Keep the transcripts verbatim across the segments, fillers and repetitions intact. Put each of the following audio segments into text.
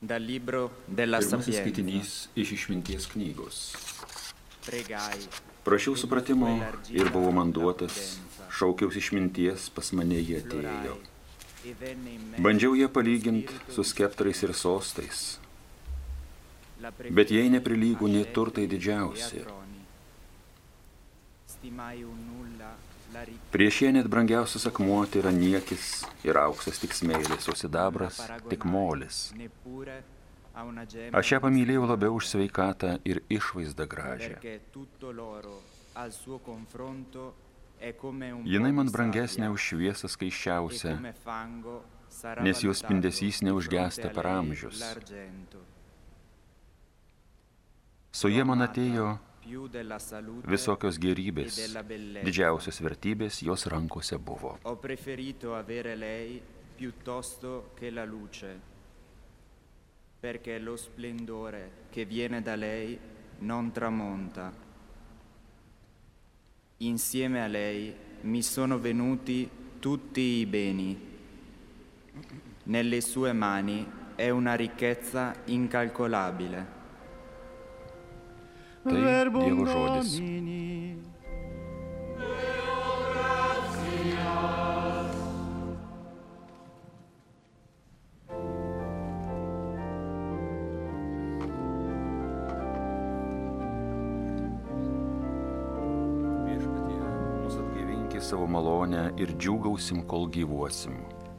Pirmasis skaitinys iš Išminties knygos. Prašiau supratimo ir buvo man duotas, šaukiausi išminties, pas mane jie atėjo. Bandžiau ją palyginti su skeptrais ir sostais, bet jai neprilygų nei turtai didžiausi. Prieš ją net brangiausias akmuo tai yra niekis ir auksas tik smėlis, o sidabras tik molis. Aš ją pamylėjau labiau už sveikatą ir išvaizdą gražią. Jinai man brangesnė už šviesą skaisčiausią, nes jos spindesys neužgęsta per amžius. Su jie man atėjo visokios gerybės, didžiausios vertybės jos rankose buvo. Perché lo splendore che viene da lei non tramonta. Insieme a lei mi sono venuti tutti i beni. Nelle sue mani è una ricchezza incalcolabile. Tai Dievo žodis. Savo malonę ir džiūgausim, kol gyvuosim.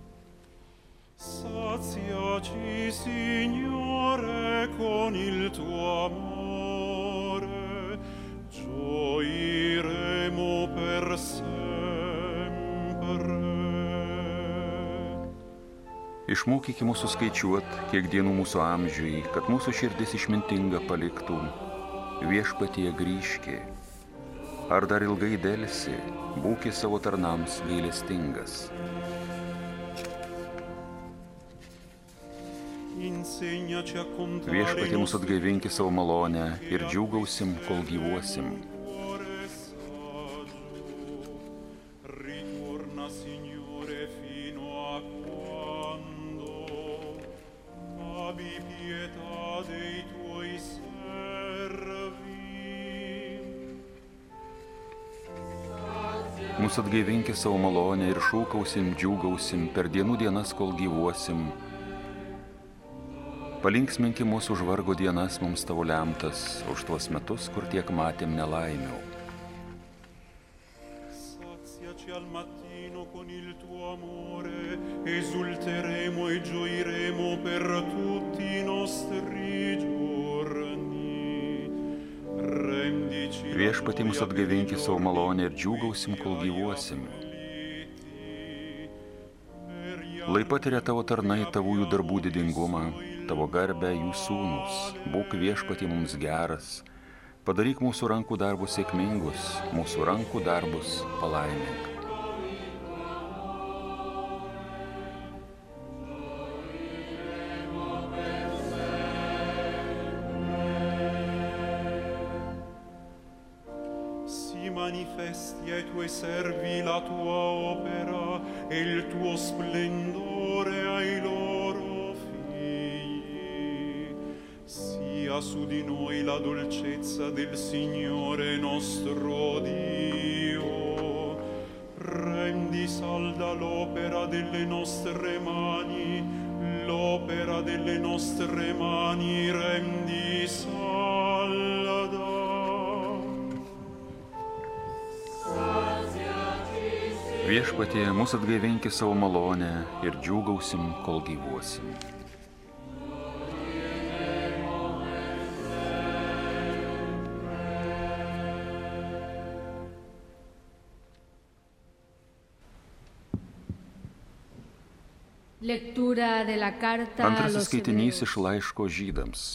Saziaci, Signore, con il tuo amore, gioiremo per sempre. Išmokyki mūsų skaičiuot, kiek dienų mūsų amžiui, kad mūsų širdis išmintinga paliktų. Viešpatie grįžki. Ar dar ilgai delsi, būki savo tarnams gailestingas. Viešpatie mūsų atgaivinki savo malonę ir džiūgausim, kol gyvuosim. Mūsų atgaivinki savo malonę ir šūkausim, džiūgausim per dienų dienas, kol gyvuosim. Palinksminki mūsų už vargo dienas mums tavo lemtas, už tuos metus, kur tiek matėm nelaimių. Saziaci al mattino con il tuo amore, esulteremo e gioiremo per tutti i nostri giorni. Viešpatie mūsų atgaivinki savo malonę ir džiūgausim, kol gyvuosim. Lai patiria tavo tarnai tavųjų darbų didingumą, tavo garbę jų sūnus. Būk viešpatie mums geras, padaryk mūsų rankų darbus sėkmingus, mūsų rankų darbus palaimink. Manifesti ai tuoi servi la tua opera e il tuo splendore ai loro figli. Sia su di noi la dolcezza del Signore nostro Dio. Rendi salda l'opera delle nostre mani, l'opera delle nostre mani rendi salda. Viešpatie, mūsų atgaivinki savo malonę ir džiūgausim, kol gyvuosim. Antrasis skaitinys iš laiško Žydams.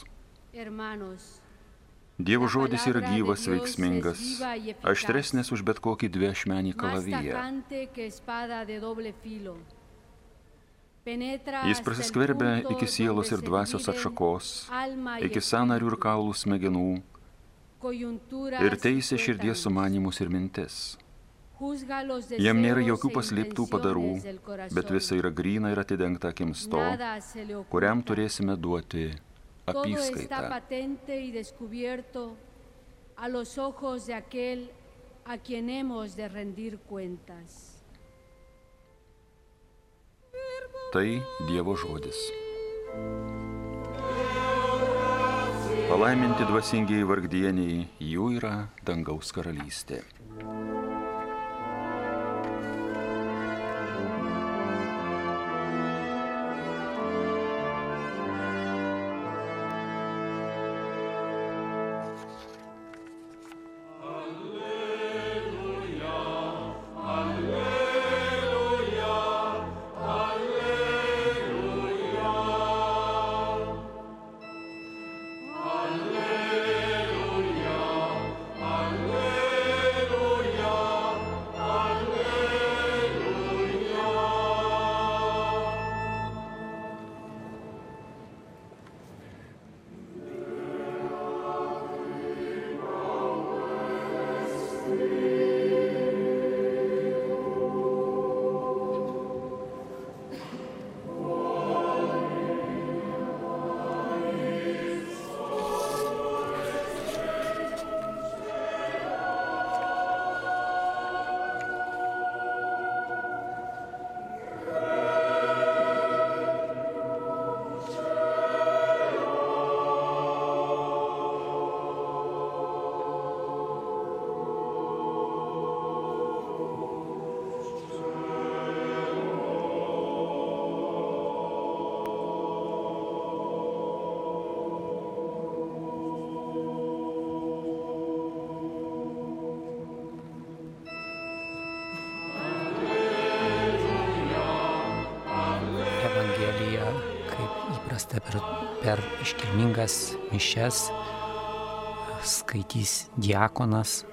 Dievo žodis yra gyvas, veiksmingas, aštresnis už bet kokį dviašmenį kalaviją. Jis prasiskverbia iki sielos ir dvasios atšakos, iki sąnarių ir kaulų smegenų ir teisia širdies sumanymus ir mintis. Jam nėra jokių paslėptų padarų, bet visa yra gryna ir atidengta akims to, kuriam turėsime duoti apyskaitą. Tai Dievo žodis. Palaiminti dvasingieji vargdieniai, jų yra dangaus karalystė. Per, per iškilmingas mišias skaitys diakonas.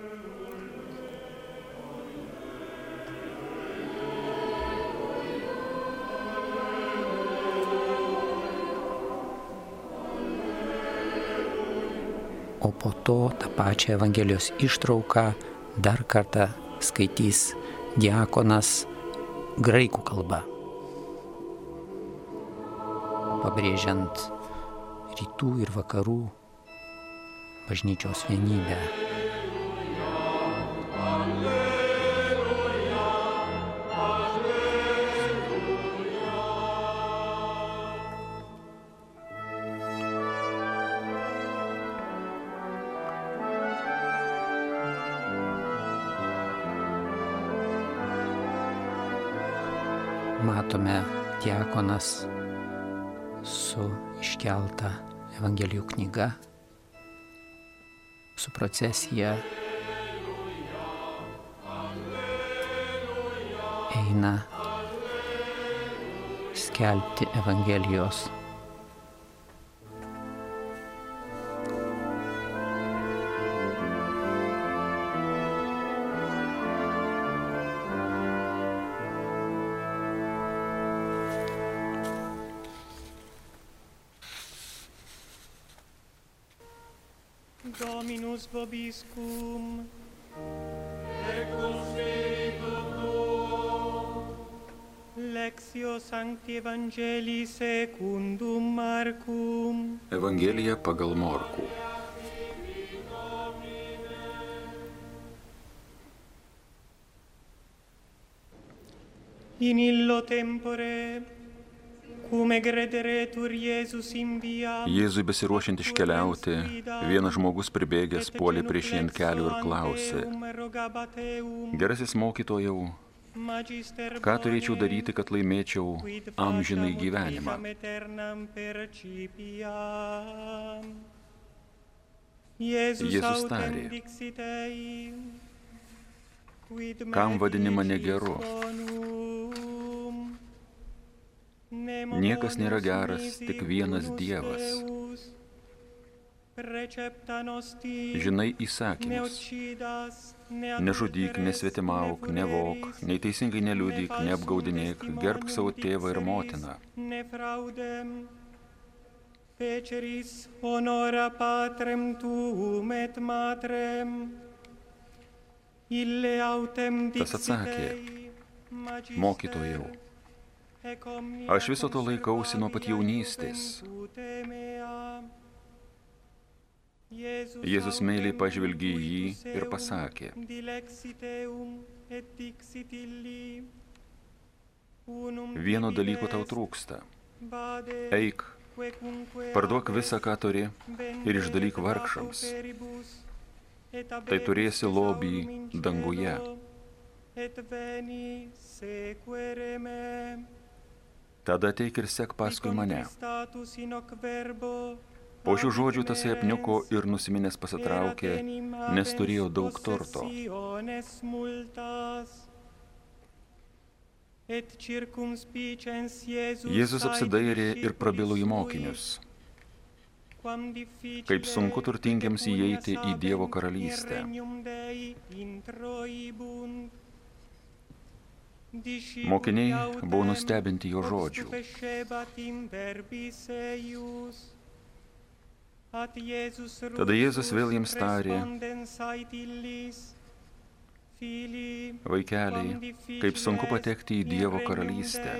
O po to tą pačią Evangelijos ištrauką dar kartą skaitys diakonas graikų kalba, pabrėžiant rytų ir vakarų bažnyčios vienybę. Matome diakonas su iškelta Evangelijų knyga, su procesija eina skelbti Evangelijos. Dominus vobiscum, et cum spiritu tuo. Lectio Sancti Evangelii secundum Marcum. Evangelija pagal Morkų. In illo tempore, cume grederetur Jėzus invia. Jėzui besiruošiant iškeliauti, vienas žmogus pribėgęs puolė prieš jį ant kelių ir klausė: Gerasis mokytojau, ką turėčiau daryti, kad laimėčiau amžinai gyvenimą? Jėzus tarė: Kam vadini mane geru? Niekas nėra geras, tik vienas Dievas. Žinai įsakymus: nežudyk, nesvetimauk, nevok, neteisingai neliudyk, neapgaudinėk, gerbk savo tėvą ir motiną. Feceris honora patrem tuum et matrem. Tas atsakė, mokytojau, aš viso to laikausi nuo pat jaunystės. Jėzus meiliai pažvelgė į jį ir pasakė, vieno dalyko tau trūksta. Eik, parduok visą, ką turi, ir išdalyk vargšams. Tai turėsi lobį danguje. Tada ateik ir sek paskui mane. Po šių žodžių tasai apniuko ir nusiminęs pasitraukė, nes turėjo daug turto. Jėzus apsidairė ir prabilo į mokinius. Kaip sunku turtingiems įeiti į Dievo karalystę. Mokiniai buvo nustebinti jo žodžių. Tada Jėzus vėl jiems tarė, vaikeliai, kaip sunku patekti į Dievo karalystę.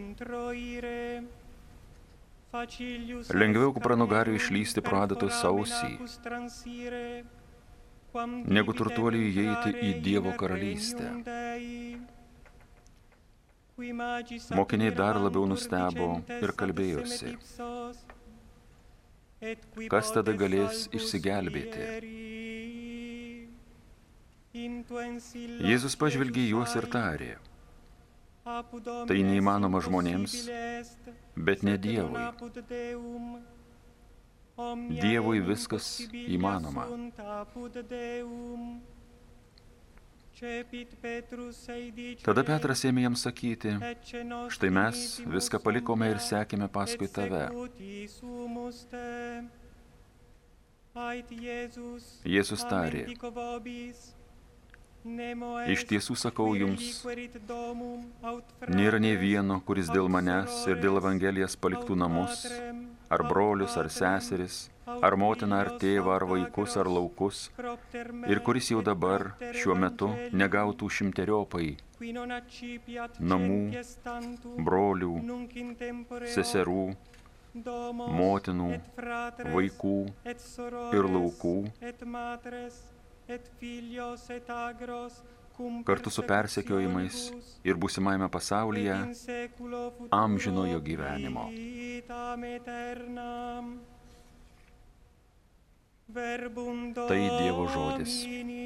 Lengviau kupranugariui išlysti pro adatos ausį, negu turtuoliui įeiti į Dievo karalystę. Mokiniai dar labiau nustebo ir kalbėjosi, kas tada galės išsigelbėti. Jėzus pažvelgė juos ir tarė, tai neįmanoma žmonėms, bet ne Dievui. Dievui viskas įmanoma. Tada Petras ėmė jam sakyti, štai mes viską palikome ir sekėme paskui tave. Jėzus tarė, iš tiesų sakau jums, nėra nei vieno, kuris dėl manęs ir dėl Evangelijos paliktų namus, ar brolius, ar seseris, ar motiną, ar tėvą, ar vaikus, ar laukus, ir kuris jau dabar, šiuo metu, negautų šimteriopai namų, brolių, seserų, motinų, vaikų ir laukų, kartu su persekiojimais ir būsimajame pasaulyje amžinojo gyvenimo. Tai Dievo žodis.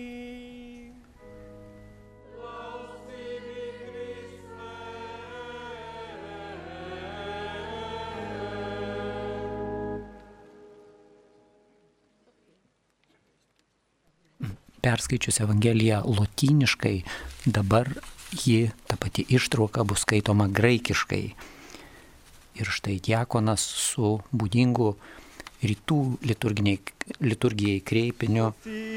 Perskaičius Evangeliją lotyniškai, dabar ji, ta pati ištrauka, bus skaitoma graikiškai. Ir štai diakonas su būdingu rytų liturgijai kreipiniu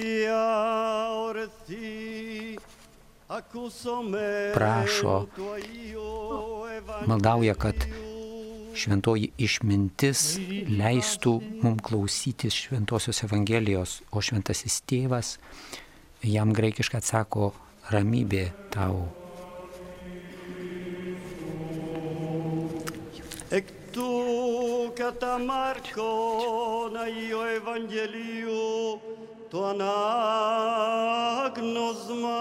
prašo, maldauja, kad šventoji išmintis leistų mums klausytis šventosios Evangelijos, o šventasis tėvas jam graikiškai atsako, ramybė tau. Εκ του κατά Μάρκον Αγίου Ευαγγελίου το ανάγνωσμα.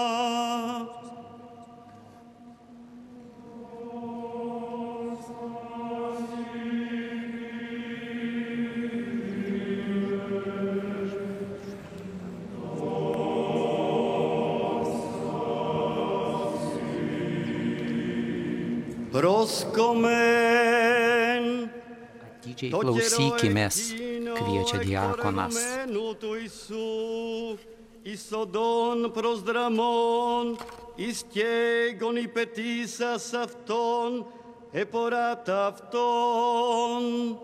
Atidžiai klausykimės, kviečia diakonas. Ισοδόν προσδραμών, εις καίγον υπετήσας αυτόν, εποράτα αυτόν.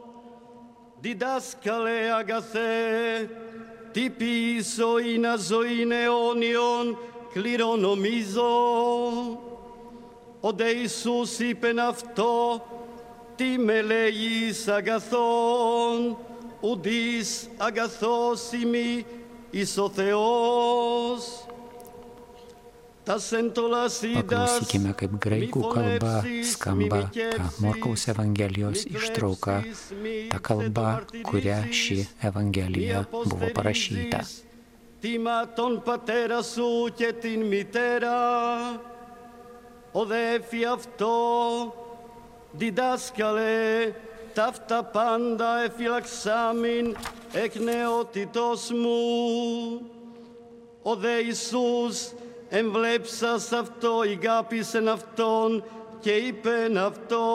Διδάσκαλε αγαθέ, τι πίσω είναι ζωήν αιώνιον, κληρονομίζω. Ο δε Ιησούς είπεν αυτό, τι με λέγεις αγαθόν, ουδείς αγαθός ημί εις ο Θεός. Paklausykime, kaip graikų kalba skamba ta Morkaus Evangelijos ištrauka, ta kalba, kuria ši Evangelija buvo parašyta. Τίμα τον πατέρα σου και την μητέρα, οδέφη αυτό, διδάσκαλε, ταύτα πάντα εφυλαξάμιν εκ νεότητος μου. Ο δε Ιησούς εμβλέψας αυτό, ηγάπησεν αυτόν και είπεν αυτό,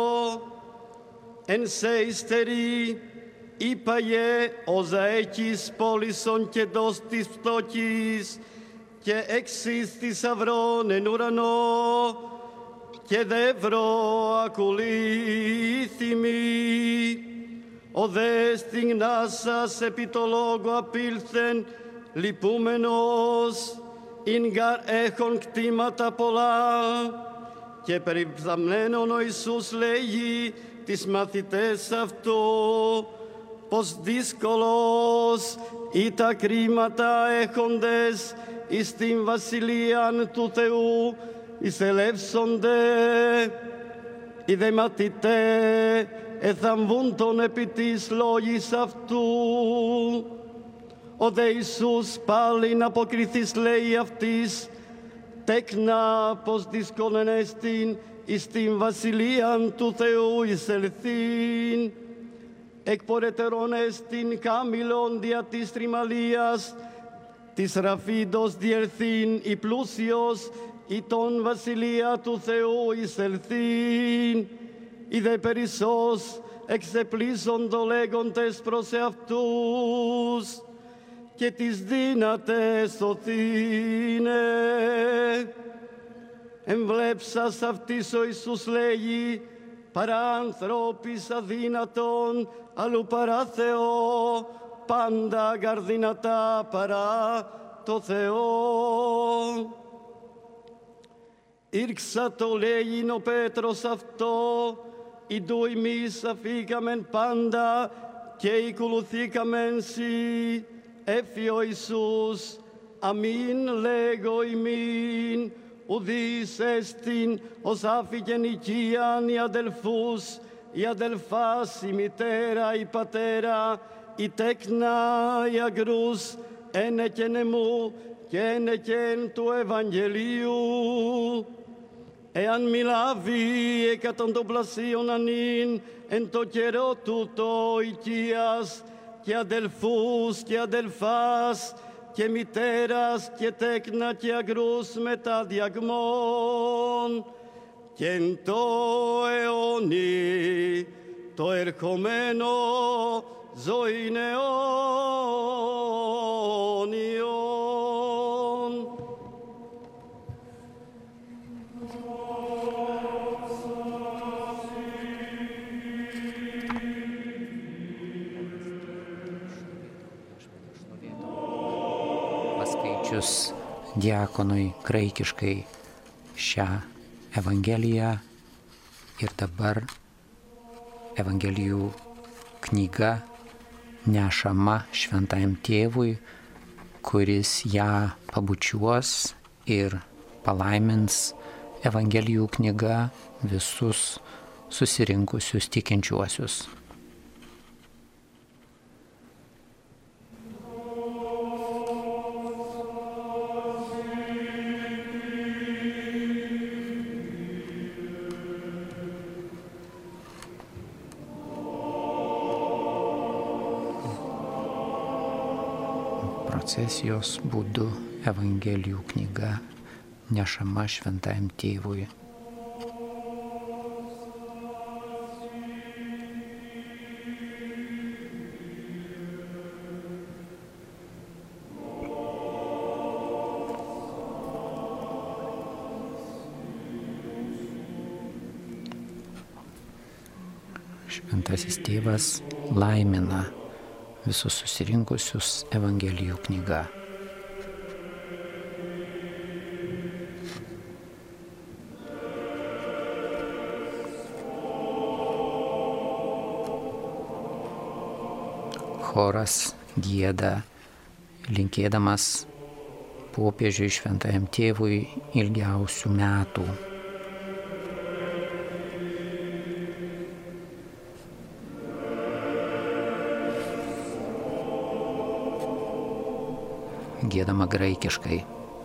εν σε υστερεί, είπαγε ο Ζαέκης πόλησον και δός της φτώχης και εξής θησαυρών εν ουρανό και δεύρο ακολήθημη. Ο δε στην γνάσας επί το λόγο απήλθεν λυπούμενος, ειν γαρ έχων κτήματα πολλά και περιψαμμένον ο Ιησούς λέγει τις μαθητές αυτού, πως δύσκολος ή τα κρίματα έχοντες εις την βασιλείαν του Θεού εισελεύσονται. Οι δε μαθητέ εθαμβούν τον επί της λόγης αυτού. Ο δε Ιησούς πάλιν αποκριθείς λέει αυτής, τέκνα πως δύσκολεν εστιν εις την βασιλείαν του Θεού εισελθήν. Εκπορετερών εστιν κάμιλον δια της τριμαλίας, της ραφίδος διελθήν η πλούσιος, ή τον βασιλεία του Θεού εισελθήν. Οι δε περισσός εξεπλήσοντο λέγοντες προς εαυτούς, και τις δύνατες σωθήνε. Εμβλέψας αυτής ο Ιησούς λέγει, παρά ανθρώπης αδύνατον, αλλού παρά Θεό, πάντα γαρδύνατα παρά το Θεό. Ήρξα το λέγειν ο Πέτρος αυτό, ιδού εμείς αφήκαμεν πάντα και ακολουθήκαμεν σοι. Έφη ο Ιησούς, αμήν λέγω ημίν, ουδείς εστιν ως άφηγεν οικίαν οι αδελφούς, η αδελφάς, η μητέρα, η πατέρα, η τέκνα, η αγρούς, ένεκεν εμού και ένεκεν του Ευαγγελίου. Εάν μιλάβει εκατοντοπλασίων ανήν εν το καιρό τούτο οικίας, και αδελφούς και αδελφάς και μητέρας και τέκνα και αγρούς μετά διαγμών, και εν το αιώνι το ερχομένο ζωήν αιώνιον. Paskaičius diakonui graikiškai šią Evangeliją ir dabar Evangelijų knyga nešama šventajam tėvui, kuris ją pabučiuos ir palaimins Evangelijų knyga visus susirinkusius tikinčiuosius. Procesijos būdu Evangelijų knyga nešama šventajam tėvui. Šventasis tėvas laimina visus susirinkusius Evangelijų knyga. Choras gieda, linkėdamas popiežiui, šventajam tėvui ilgiausių metų. Giedama graikiškai.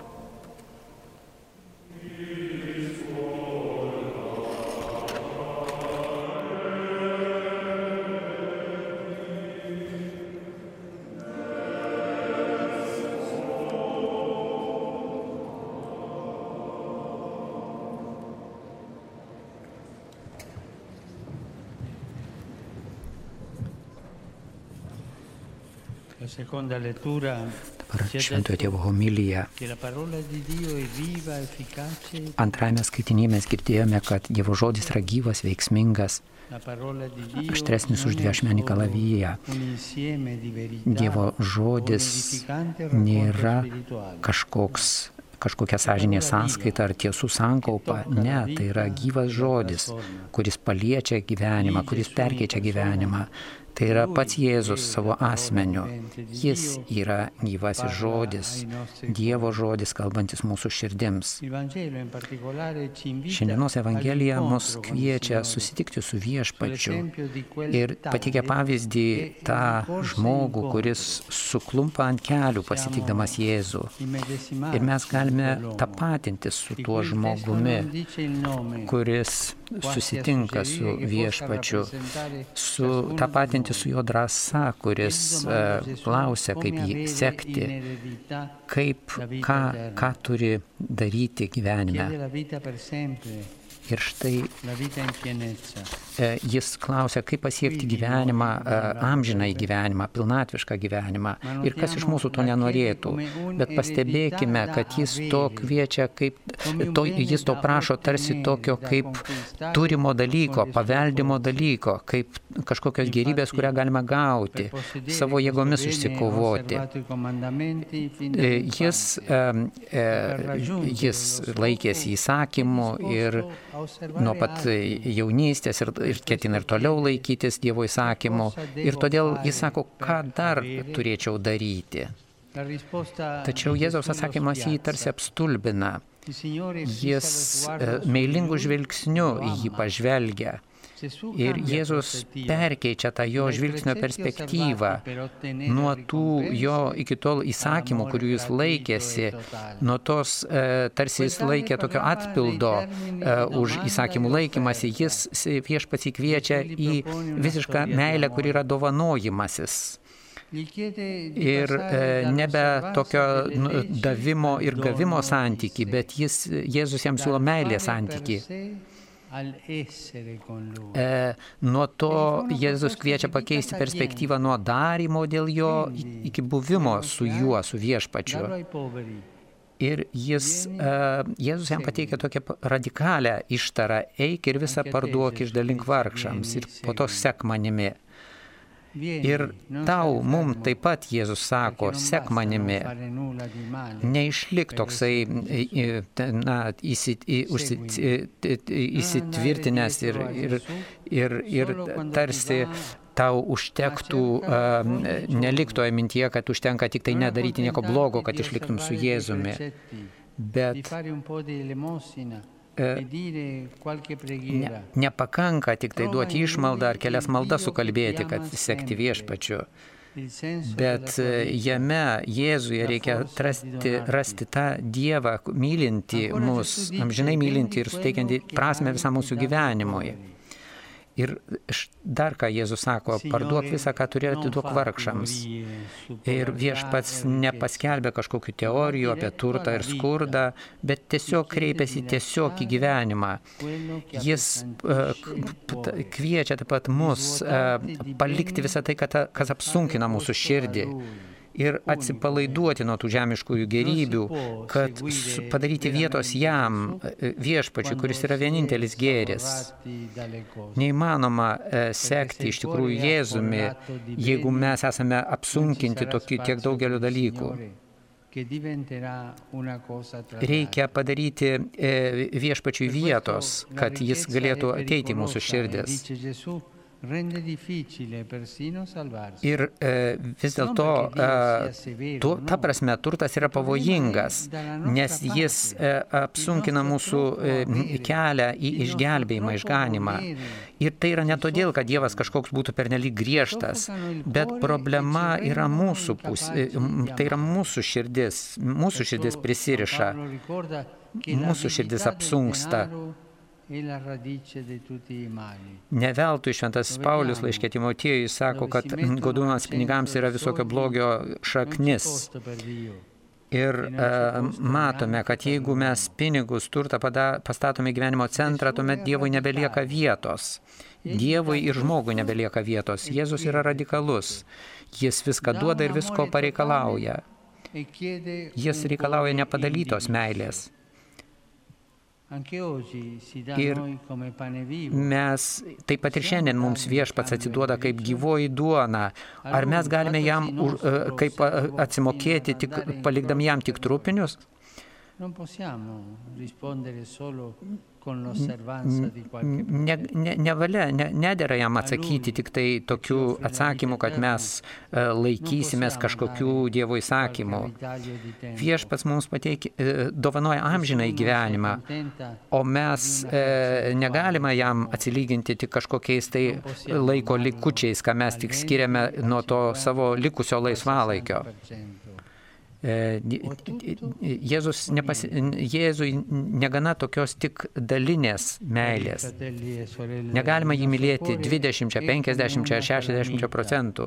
Dabar šventojo tėvo homilija. Antrajame skaitinėje mes girdėjome, kad Dievo žodis yra gyvas, veiksmingas, aštresnis už dviašmenį kalaviją. Dievo žodis nėra kažkoks, kažkokia sąžinės sąskaita ar tiesų sankaupa. Ne, tai yra gyvas žodis, kuris paliečia gyvenimą, kuris perkeičia gyvenimą. Tai yra pats Jėzus savo asmeniu. Jis yra gyvasis žodis, Dievo žodis, kalbantis mūsų širdims. Šiandienos Evangelija mus kviečia susitikti su Viešpačiu ir pateikia pavyzdį tą žmogų, kuris suklumpa ant kelių pasitikdamas Jėzų. Ir mes galime tapatintis su tuo žmogumi, kuris susitinka su Viešpačiu, su tapatinti su jo drąsa, kuris uh, klausia, kaip jį sekti, kaip, ką, ką turi daryti gyvenime. Ir štai jis klausia, kaip pasiekti gyvenimą, amžinąjį gyvenimą, pilnatvišką gyvenimą. Ir kas iš mūsų to nenorėtų. Bet pastebėkime, kad jis to kviečia, kaip, to, jis to prašo tarsi tokio kaip turimo dalyko, paveldimo dalyko, kaip kažkokios gerybės, kurią galima gauti, savo jėgomis užsikovoti. Jis, jis laikėsi įsakymų ir nuo pat jaunystės ir, ir ketina ir toliau laikytis Dievo įsakymų. Ir todėl jis sako, ką dar turėčiau daryti. Tačiau Jėzaus atsakymas jį tarsi apstulbina. Jis meilingų žvilgsnių į jį pažvelgia. Ir Jėzus perkeičia tą jo žvilgsnio perspektyvą nuo tų jo iki tol įsakymų, kurių jis laikėsi, nuo tos, e, tarsi jis laikė tokio atpildo e, už įsakymų laikymasi, jis Viešpats kviečia į visišką meilę, kuri yra dovanojimasis. Ir e, nebe tokio nu, davimo ir gavimo santykį, bet jis, Jėzus jam siūlo meilės santykį. E, nuo to Jėzus kviečia pakeisti perspektyvą nuo darymo dėl jo iki buvimo su juo, su Viešpačiu. Ir jis, e, Jėzus jam pateikia tokią radikalią ištarą, eik ir visą parduok, išdalink vargšams ir po to sek manimi. Ir tau, mum taip pat Jėzus sako, sek manimi, neišlik toksai na, įsit, įsit, įsitvirtinęs ir, ir, ir, ir tarsi tau užtektų, uh, neliktoje mintyje, kad užtenka tik tai nedaryti nieko blogo, kad išliktum su Jėzumi. Bet Ne, nepakanka tik tai duoti išmaldą ar kelias maldas sukalbėti, kad sekti Viešpačiu. Bet jame, Jėzuje, reikia rasti, rasti tą Dievą, mylintį mus, amžinai mylintį ir suteikiantį prasmę visam mūsų gyvenimui. Ir dar ką Jėzus sako, parduok visą, ką turi, atiduok vargšams. Ir Viešpats nepaskelbė kažkokių teorijų apie turtą ir skurdą, bet tiesiog kreipiasi tiesiog į gyvenimą. Jis uh, kviečia taip pat mus uh, palikti visą tai, kas apsunkina mūsų širdį. Ir atsipalaiduoti nuo tų žemiškųjų gerybių, kad padaryti vietos jam, Viešpačiui, kuris yra vienintelis gėris. Neįmanoma sekti iš tikrųjų Jėzumi, jeigu mes esame apsunkinti tokių tiek daugelio dalykų. Reikia padaryti Viešpačiui vietos, kad jis galėtų ateiti į mūsų širdis. Ir e, vis dėlto, e, tu, ta prasme, turtas yra pavojingas, nes jis e, apsunkina mūsų e, kelią į išgelbėjimą, išganimą. Ir tai yra ne todėl, kad Dievas kažkoks būtų pernelyg griežtas, bet problema yra mūsų pusė, tai yra mūsų širdis, mūsų širdis prisiriša, mūsų širdis apsunksta. Ne veltui šventas Paulius laiške Timotiejui sako, kad godumas pinigams yra visokio blogio šaknis. Ir e, matome, kad jeigu mes pinigus, turtą pastatome gyvenimo centrą, tuomet Dievui nebelieka vietos. Dievui ir žmogui nebelieka vietos. Jėzus yra radikalus. Jis viską duoda ir visko pareikalauja. Jis reikalauja nepadalytos meilės. Ir mes, taip pat ir šiandien mums viešpats atiduoda kaip gyvoji duona. Ar mes galime jam kaip atsimokėti, tik, palikdami jam tik trupinius? Ne, ne, nevalia, ne, nedėra jam atsakyti tik tai tokių atsakymų, kad mes laikysimės kažkokių Dievo įsakymų. Viešpats mums pateikė, dovanoja amžiną į gyvenimą, o mes e, negalime jam atsilyginti tik kažkokiais tai laiko likučiais, ką mes tik skiriame nuo to savo likusio laisvalaikio. Jėzus nepasi, Jėzui negana tokios tik dalinės meilės. Negalima jį mylėti dvidešimt, penkiasdešimt, šešiasdešimt procentų.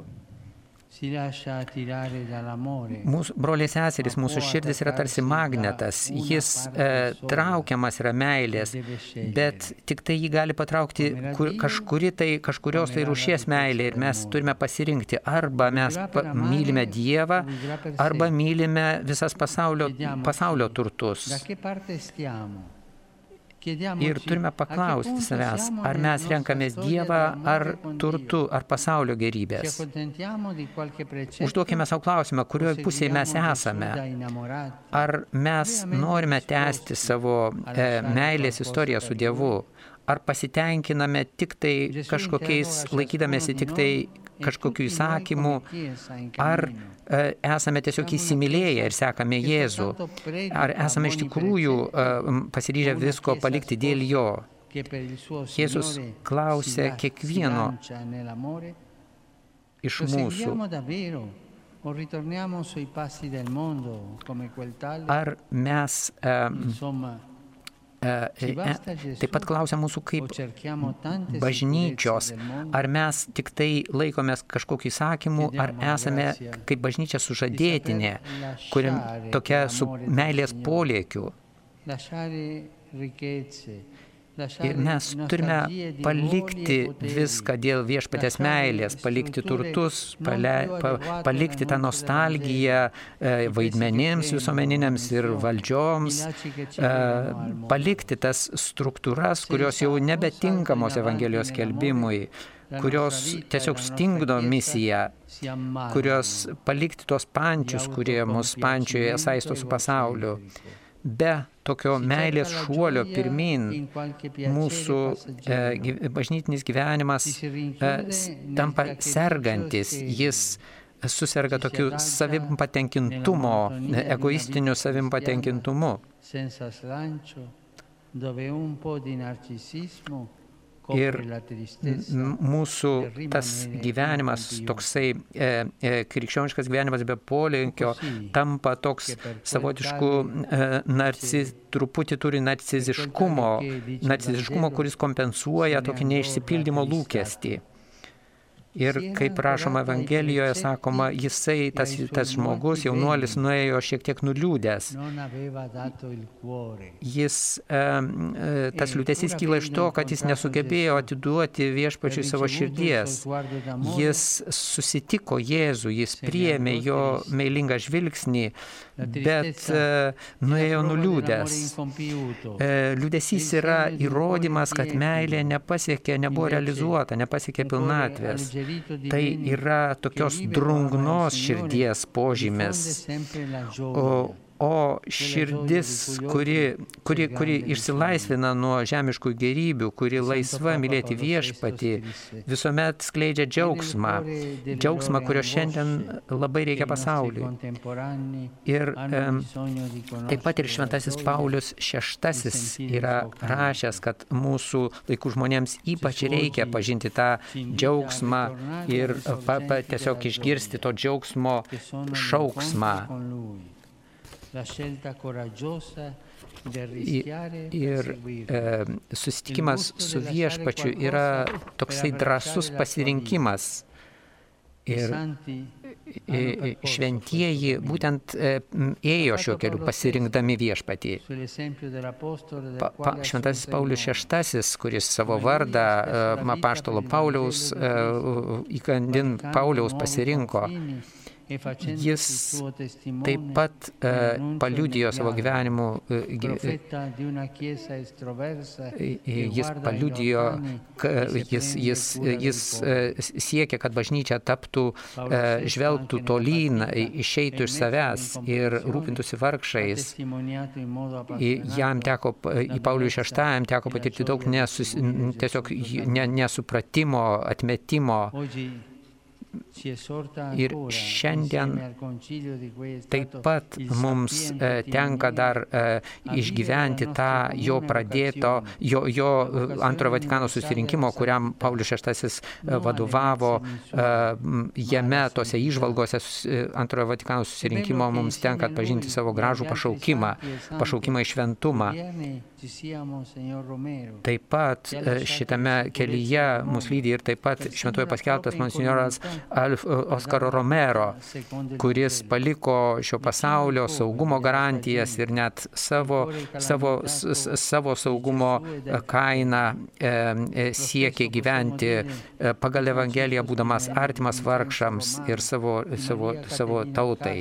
Mūsų broliai seserys, mūsų širdis yra tarsi magnetas. Jis e, traukiamas yra meilės, bet tik tai jį gali patraukti kur, kažkuri tai, kažkurios tai rūšies meilė. Ir mes turime pasirinkti, arba mes pa, mylime Dievą, arba mylime visas pasaulio, pasaulio turtus. Ir turime paklausti savęs, ar mes renkamės Dievą, ar turtų, ar pasaulio gerybės. Užduokime savo klausimą, kurioje pusėje mes esame. Ar mes norime tęsti savo e, meilės istoriją su Dievu, ar pasitenkiname tik tai kažkokiais, laikydamėsi tik tai kažkokių įsakymų, ar e, esame tiesiog įsimylėję ir sekame Jėzų, ar esame iš tikrųjų e, pasiryžę visko palikti dėl jo. Jėzus klausė kiekvieno iš mūsų, ar mes e, taip pat klausia mūsų kaip bažnyčios, ar mes tik tai laikomės kažkokių įsakymų, ar esame kaip bažnyčia sužadėtinė, kuriam tokia su meilės polėkiu. Ir mes turime palikti viską dėl viešpaties meilės, palikti turtus, pale, pa, palikti tą nostalgiją e, vaidmenims visuomeniniams ir valdžioms, e, palikti tas struktūras, kurios jau nebetinkamos Evangelijos skelbimui, kurios tiesiog stingdo misiją, kurios palikti tos pančius, kurie mus pančioje saisto su pasauliu. Be tokio meilės šuolio pirmin mūsų e, bažnytinis gyvenimas e, tampa sergantis, jis suserga tokiu savim patenkintumo, egoistiniu savim patenkintumu. Ir mūsų tas gyvenimas, toksai e, e, krikščioniškas gyvenimas be polinkio, tampa toks savotiškų e, narcis, truputį turi narciziškumo, narciziškumo, kuris kompensuoja tokį neišsipildymo lūkestį. Ir kaip rašoma Evangelijoje, sakoma, jisai, tas, tas žmogus, jaunuolis, nuėjo šiek tiek nuliūdęs. Jis, e, tas liūdesys kyla iš to, kad jis nesugebėjo atiduoti viešpačiui savo širdies. Jis susitiko Jėzų, jis priėmė jo meilingą žvilgsnį, bet e, nuėjo nuliūdęs. E, liūdesys yra įrodymas, kad meilė nepasiekė, nebuvo realizuota, nepasiekė pilnatvės. Tai yra tokios drungnos širdies požymis. O, O širdis, kuri, kuri, kuri išsilaisvina nuo žemiškų gėrybių, kuri laisva mylėti viešpatį, visuomet skleidžia džiaugsmą. Džiaugsmą, kurio šiandien labai reikia pasauliui. Ir e, taip pat ir šventasis Paulius šeštasis yra rašęs, kad mūsų laikų žmonėms ypač reikia pažinti tą džiaugsmą ir pa, pa, tiesiog išgirsti to džiaugsmo šauksmą. Ir e, susitikimas su viešpačiu yra toksai drąsus pasirinkimas. Ir e, šventieji būtent e, ėjo šiuo keliu pasirinkdami viešpatį. Pa, pa, šventasis Paulius šeštasis, kuris savo vardą e, apaštalo Pauliaus, e, įkandin Pauliaus pasirinko, jis taip pat e, paliudijo savo gyvenimu, e, jis paliudijo, jis, jis, jis e, siekė, kad bažnyčia taptų, e, žvelgtų tolyn, išeitų iš savęs ir rūpintųsi vargšais. Jam teko, į Paulių šeštajam teko patirti daug nesus, tiesiog nesupratimo, atmetimo. Ir šiandien taip pat mums e, tenka dar e, išgyventi tą jo pradėto, jo, jo antrojo Vatikano susirinkimo, kuriam Paulius šeštasis vadovavo. E, jame, tose įžvalgose antrojo Vatikano susirinkimo mums tenka atpažinti savo gražų pašaukimą, pašaukimą į šventumą. Taip pat šitame kelyje mus lydi ir taip pat šventuoju paskelbtas monsinjoras Oskaro Romero, kuris paliko šio pasaulio saugumo garantijas ir net savo, savo, savo saugumo kainą e, siekė gyventi pagal Evangeliją, būdamas artimas vargšams ir savo, savo, savo tautai.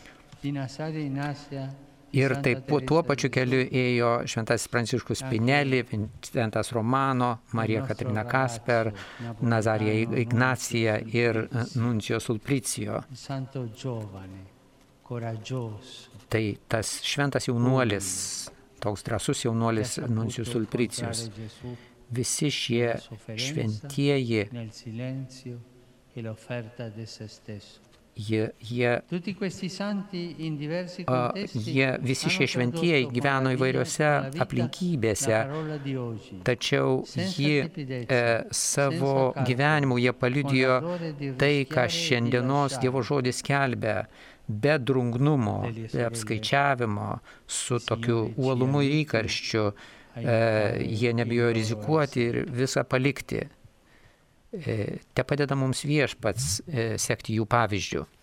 Ir taip tuo pačiu keliu ėjo šventasis Pranciškus Spinelli, Vincentas Romano, Marija Katrina Kasper, Nazarija Ignacija ir Nuncio Sulpricio. Tai tas šventas jaunuolis, toks drąsus jaunuolis Nuncijus Sulpricijus. Visi šie šventieji, Jie, jie, jie, visi šie šventieji gyveno įvairiose aplinkybėse, tačiau jie e, savo gyvenimu jie paliudijo tai, ką šiandienos Dievo žodis skelbia, be drungnumo, be apskaičiavimo, su tokiu uolumu ir įkarščiu. E, jie nebijojo rizikuoti ir visą palikti. Te padeda mums viešpats sekti jų pavyzdžių.